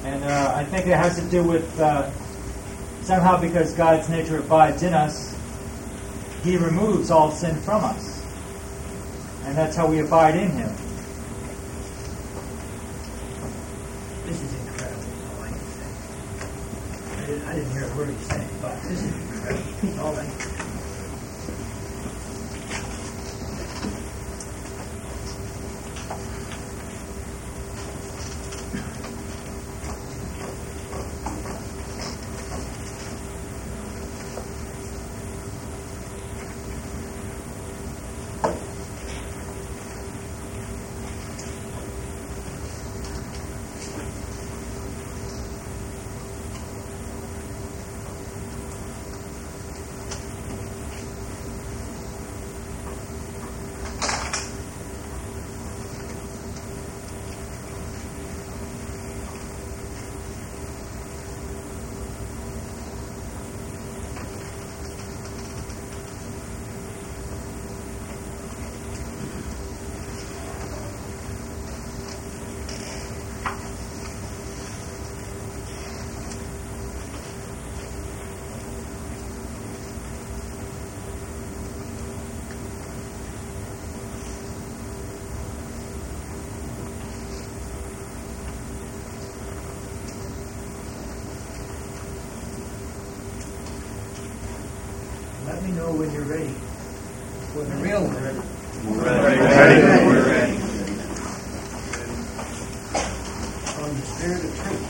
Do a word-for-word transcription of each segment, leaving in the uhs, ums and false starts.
And uh, I think it has to do with uh, somehow because God's nature abides in us, He removes all sin from us. And that's how we abide in Him. This is incredible, all I can say. I didn't, I didn't hear a word he's saying, but this is incredible, all I can say. Let me know when you're ready for the real word. We're ready. ready. We're ready. From the Spirit of truth.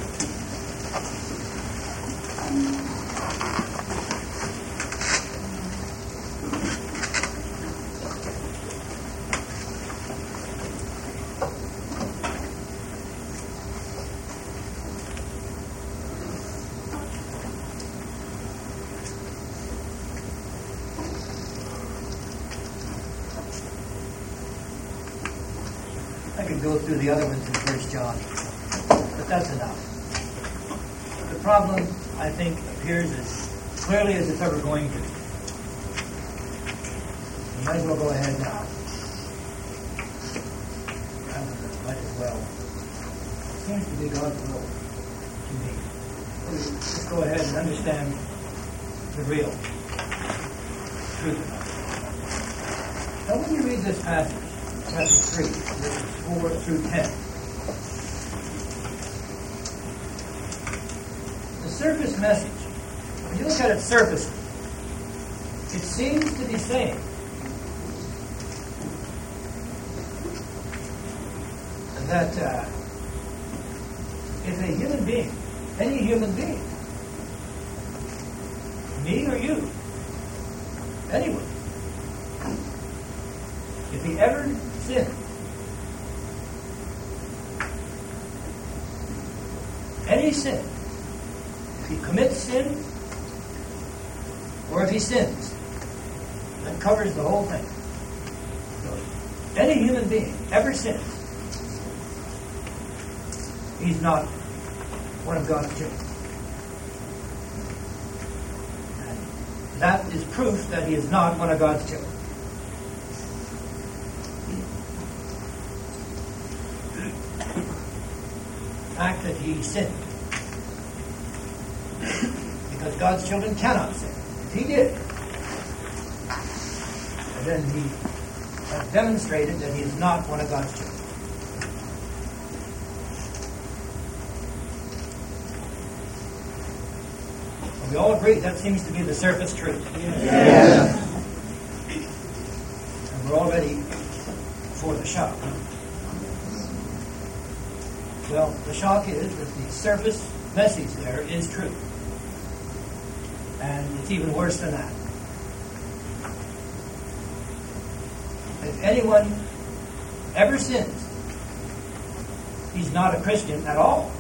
I could go through the other ones in First John, but that's enough. The problem, I think, appears as clearly as it's ever going to. You might as well go ahead now. I might as well. It seems to be God's will to me. Let's go ahead and understand the real truth of it. Now, when you read this passage, chapter three, verses four through ten. The surface message, when you look at it surfacely, it seems to be saying that uh, if a human being, any human being, me or you, anyone, if he ever sinned, any sin, if he commits sin, or if he sins, that covers the whole thing. So if any human being ever sins, he's not one of God's children. And that is proof that he is not one of God's children. The fact that he sinned. Because God's children cannot sin. If he did, then he has demonstrated that he is not one of God's children. We all agree that seems to be the surface truth. Yes. And we're all ready for the shock. Well, the shock is that the surface message there is true. And it's even worse than that. If anyone ever sins, he's not a Christian at all.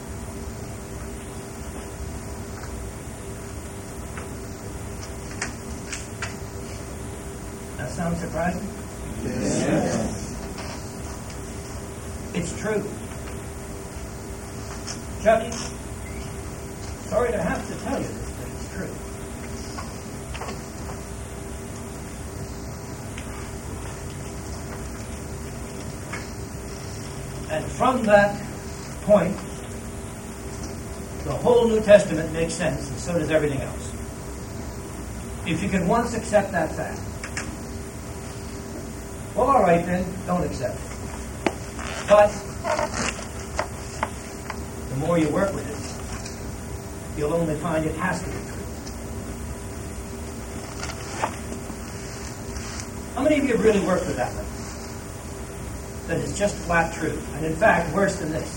That sounds surprising? Yes. It's true. Chucky, sorry to have to tell you this, but it's true. And from that point, the whole New Testament makes sense, and so does everything else. If you can once accept that fact, well, all right then, don't accept it. But the more you work with it, you'll only find it has to be true. How many of you have really worked with that one? That it's just flat true. And in fact, worse than this.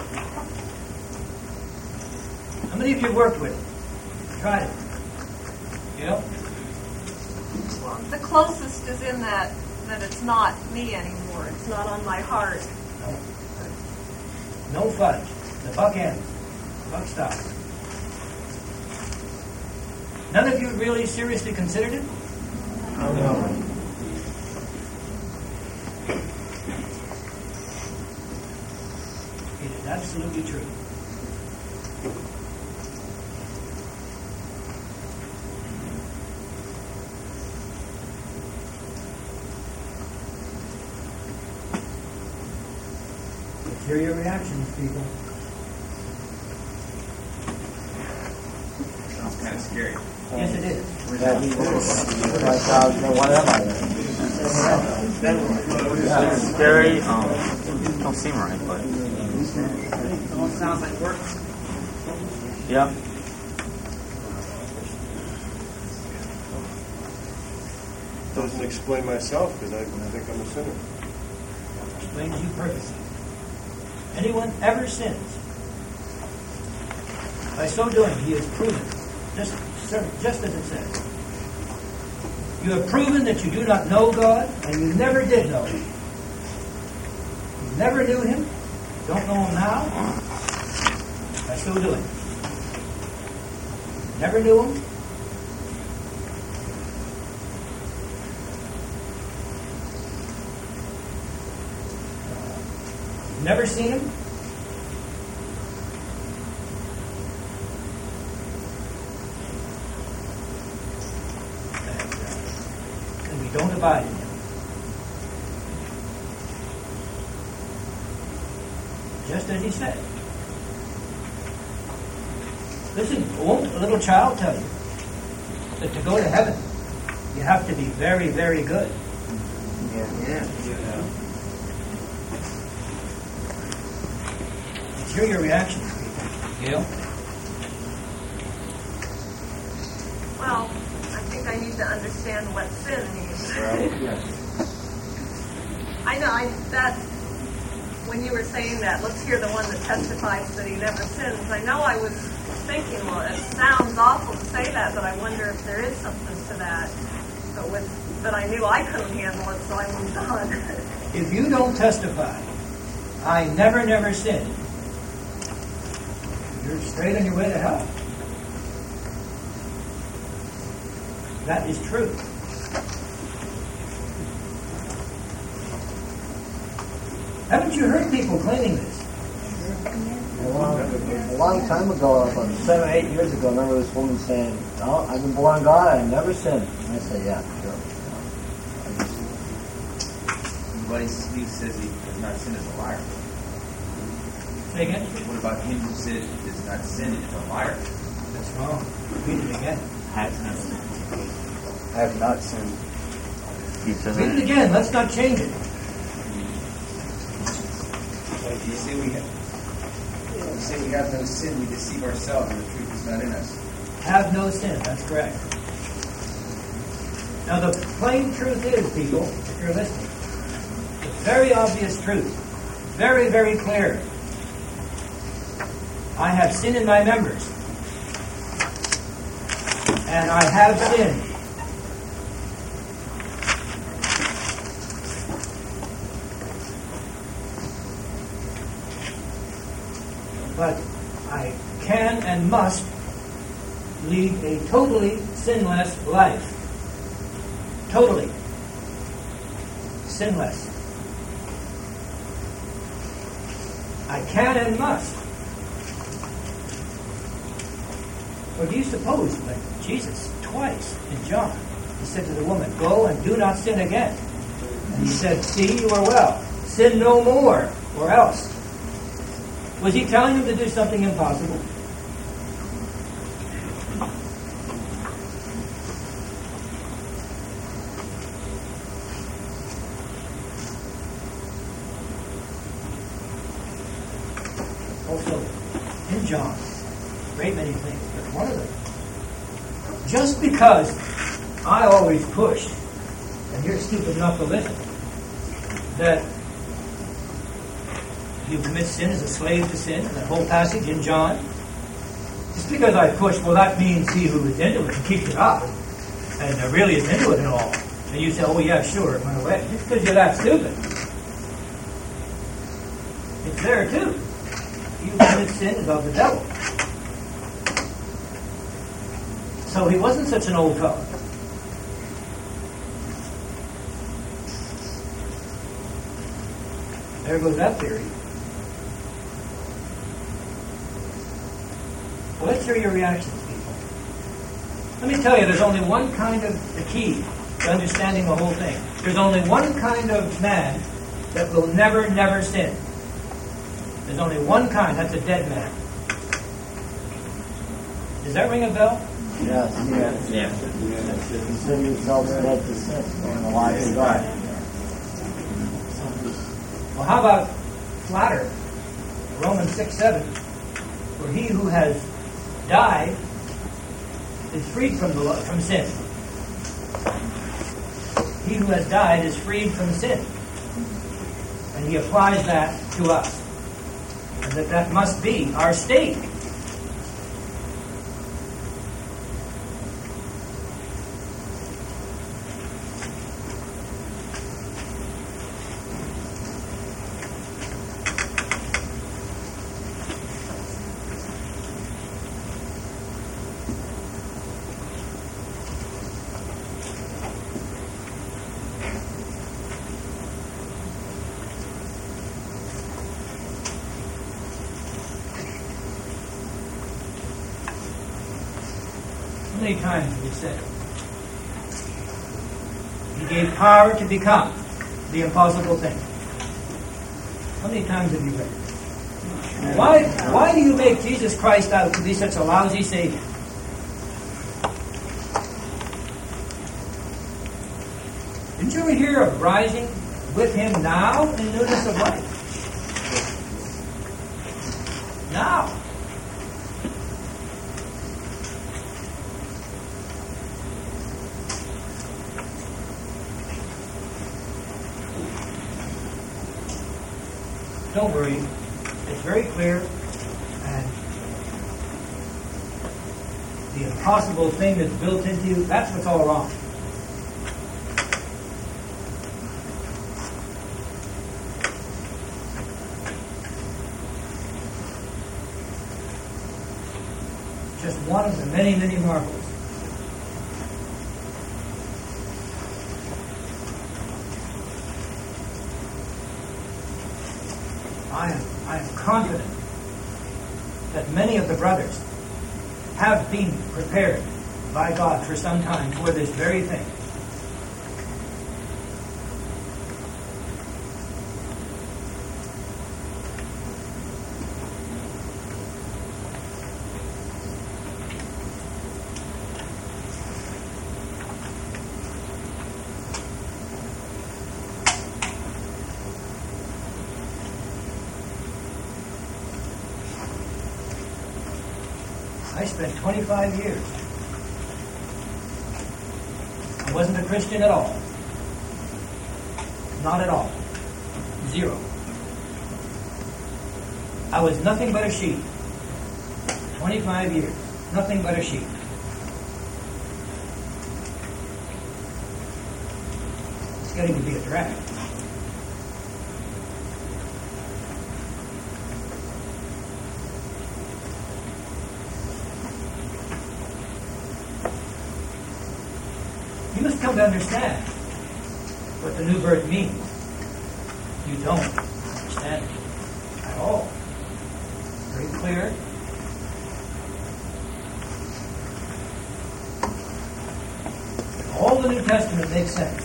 How many of you have worked with it? Tried it? You know? Well, the closest is in that that it's not me anymore. It's not on my heart. No, no fudge. The buck ends. The buck stops. None of you really seriously considered it? No. It is absolutely true. Let's hear your reactions, people. Sounds kind of scary. Yes, it is. Yeah, he was like, uh, what am I? Yeah, it's scary. Um, don't seem right, but Almost sounds like work. yeah. Doesn't explain myself because I think I'm a sinner. Explains you perfectly. Anyone ever sins? By so doing, he has proven, just, just as it says, you have proven that you do not know God, and you never did know Him. You never knew Him, don't know Him now, by so doing. Never knew Him. Never seen Him. And we don't abide in Him. Just as He said. Listen, won't a little child tell you that to go to heaven, you have to be very, very good? Yeah. Yeah. Hear your reactions, people. Gail? Well, I think I need to understand what sin means. I know I, that when you were saying that, let's hear the one that testifies that he never sins. I know I was thinking, well, it sounds awful to say that, but I wonder if there is something to that. But with, but I knew I couldn't handle it, so I moved on. If you don't testify, I never, never sinned, you're straight on your way to hell. That is true. Haven't you heard people claiming this? A long, a long time ago, about seven or eight years ago, I remember this woman saying, "Oh, I've been born of God, I never sinned." And I said, "Yeah, sure." Anybody who says he does not sin is a liar. Say again? What about him who says he does not sin is a liar? That's wrong. Read it again. I have not sinned. He says Read it again. Let's not change it. You say we have, you say we have no sin, we deceive ourselves, and the truth is not in us. Have no sin. That's correct. Now, the plain truth is, people, if you're listening, the very obvious truth, very, very clear. I have sin in my members. And I have sinned. But I can and must lead a totally sinless life. Totally sinless. I can and must. Or do you suppose that Jesus, twice in John, he said to the woman, "Go and do not sin again." And he said, "See, you are well. Sin no more, or else." Was he telling him to do something impossible? also in John, a great many things, but one of them, just because I always pushed, and you're stupid enough to listen, that you commit sin as a slave to sin, that whole passage in John, just because I pushed, well, that means he who is into it and keeps it up, and uh, really is into it and all. And you say, oh, yeah, sure, it went away. Just because you're that stupid. It's there, too. He who commits sin is of the devil. So he wasn't such an old fellow. There goes that theory. Well, let's hear your reactions, people. Let me tell you, there's only one kind of the key to understanding the whole thing. There's only one kind of man that will never, never sin. There's only one kind, that's a dead man. Does that ring a bell? Yes, yes. Yeah. Consider yourselves dead to sin and alive to God. Well, how about flatter? Romans six seven. For he who has died is freed from the from sin. He who has died is freed from sin. And he applies that to us. And that that must be our state. How many times have we said it? He gave power to become the impossible thing. How many times have you read it? Why, why do you make Jesus Christ out to be such a lousy Savior? Didn't you ever hear of rising with Him now in newness of life? Now. Don't worry. It's very clear, and the impossible thing that's built into you, that's what's all wrong. Just one of the many, many marvels. I am, I am confident that many of the brothers have been prepared by God for some time for this very thing. I spent twenty-five years. I wasn't a Christian at all. Not at all. Zero. I was nothing but a sheep. twenty-five years. Nothing but a sheep. It's getting to be a drag. You must come to understand what the new birth means. You don't understand it at all. Very clear. All the New Testament makes sense.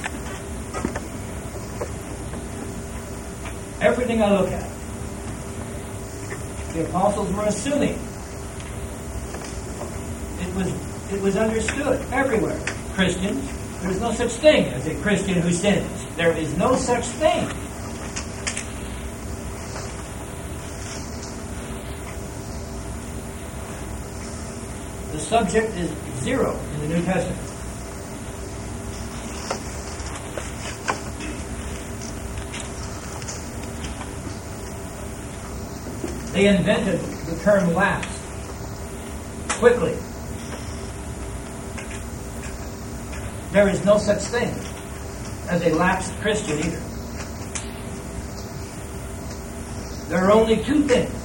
Everything I look at, the apostles were assuming. It was it was understood everywhere. Christians, there is no such thing as a Christian who sins. There is no such thing. subject is zero in the New Testament. They invented the term lapsed quickly. There is no such thing as a lapsed Christian either. There are only two things